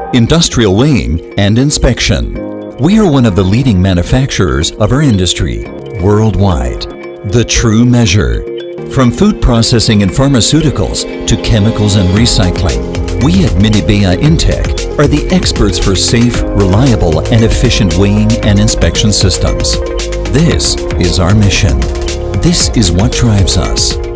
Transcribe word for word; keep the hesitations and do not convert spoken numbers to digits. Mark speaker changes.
Speaker 1: industrial weighing and inspection. We are one of the leading manufacturers of our industry worldwide. The True Measure. From food processing and pharmaceuticals to chemicals and recycling, we at Minebea Intech are the experts for safe, reliable, and efficient weighing and inspection systems. This is our mission. This is what drives us.